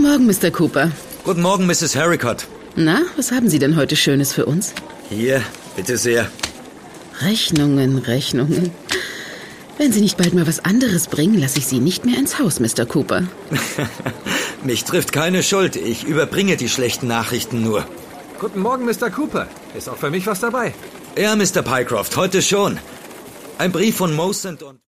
Morgen, Mr. Cooper. Guten Morgen, Mrs. Haricott. Na, was haben Sie denn heute Schönes für uns? Hier, bitte sehr. Rechnungen. Wenn Sie nicht bald mal was anderes bringen, lasse ich Sie nicht mehr ins Haus, Mr. Cooper. Mich trifft keine Schuld. Ich überbringe die schlechten Nachrichten nur. Guten Morgen, Mr. Cooper. Ist auch für mich was dabei? Ja, Mr. Pycroft, heute schon. Ein Brief von Mosent und...